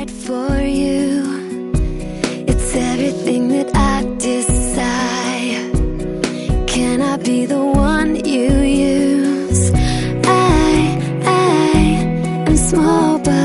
right for you. It's everything that I desire. Can I be the one you use? I am small but